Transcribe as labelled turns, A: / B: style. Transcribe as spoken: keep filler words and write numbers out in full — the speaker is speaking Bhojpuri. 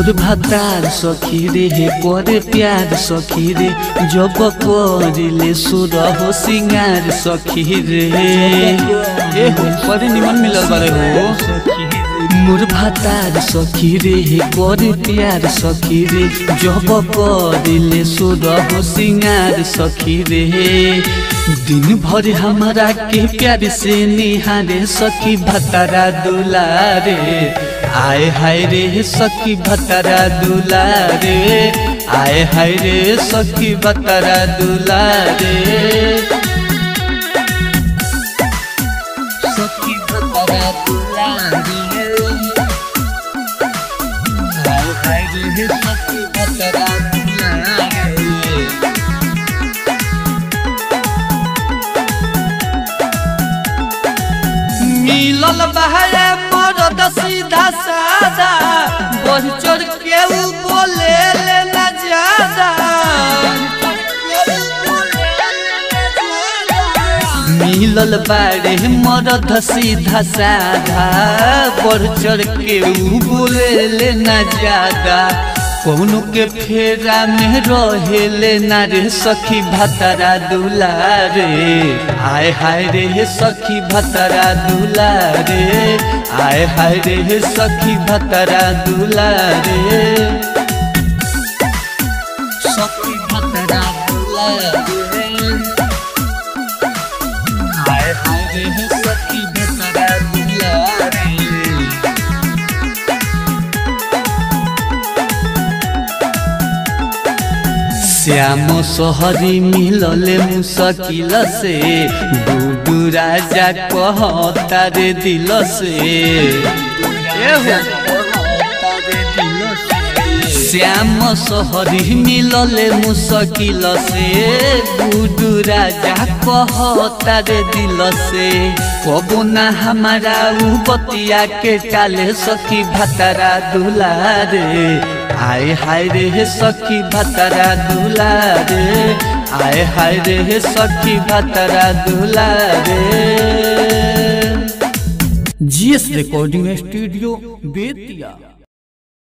A: मोर भातार सखी रे हे करे प्यार सखी रे जब करिले सुर हो सिंगार सखी रे ए हो करे निमन मिलल बारे हो मोर भातार सखी रे हे करे प्यार सखी रे जब करिले सुर हो सिंगार सखी रे दिन भर हमारा के प्यार से निहारे सखी भतारा दुलारे आए हाय रे सखी भतारा दुलारे आए हाय रे सखी भतारा दुलारे सखी भतारा दुलारे आए हाय रे सखी भतारा मिलल बहाए मरद सीधा सादा बढ़ चढ़ के बोले ले ना ज्यादा मिलल बारे मरद सीधा सादा बढ़ चढ़ के बोले ले ना ज्यादा कौनो के फेरा में रहेले ना रे सखी भतारा दुलारे आए हाय रे सखी भतारा दुलारे आए हाय रे सखी भतारा दुलारे सखी भतारा दुलारे आए हाय रे सखी भतारा दुलारे श्याम सोहरी मिलले मुश्किल से डूडू राजा कहता रे दिल से श्याम सोहरी मिलले मुश्किल से डूडू राजा कहता रे दिल से कबो ना हमारा उ बतिया के टाले सखी भतारा दुलारे आए हाय रे सखी भतारा दुलारे आए हाय रे सखी भतारा दुलारे।
B: GS recording studio Bettiah.